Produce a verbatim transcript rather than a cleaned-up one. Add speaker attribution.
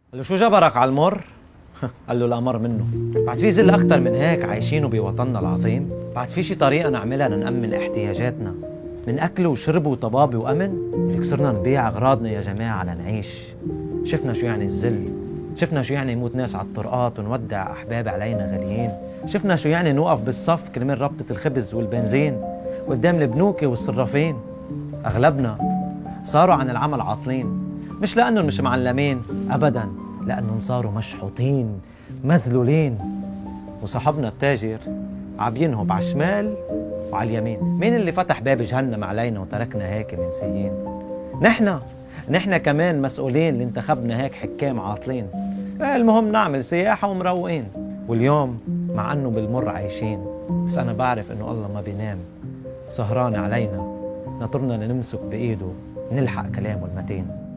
Speaker 1: قال له شو جبرك على المر؟ قال له الأمر منه. بعد في ذل أكتر من هيك عايشينه بوطننا العظيم؟ بعد في شي طريقة نعملها لنأمن احتياجاتنا من أكل وشرب وطبابة وأمن؟ اللي صرنا نبيع أغراضنا يا جماعة لنعيش. شفنا شو يعني الذل، شفنا شو يعني نموت ناس على الطرقات ونودع أحباب علينا غاليين، شفنا شو يعني نوقف بالصف كرمال ربطة الخبز والبنزين قدام البنوكة والصرافين. أغلبنا صاروا عن العمل عاطلين، مش لأنهم مش معلمين أبداً، لأنهم صاروا مشحوطين مذلولين. وصاحبنا التاجر عم ينهب على الشمال وعلى اليمين. مين اللي فتح باب جهنم علينا وتركنا هيك منسيين؟ نحن نحن كمان مسؤولين اللي انتخبنا هيك حكام عاطلين. المهم نعمل سياحة ومروقين. واليوم مع أنه بالمر عايشين، بس أنا بعرف أنه الله ما بينام، سهران علينا، نطرنا نمسك بإيده نلحق كلامه المتين.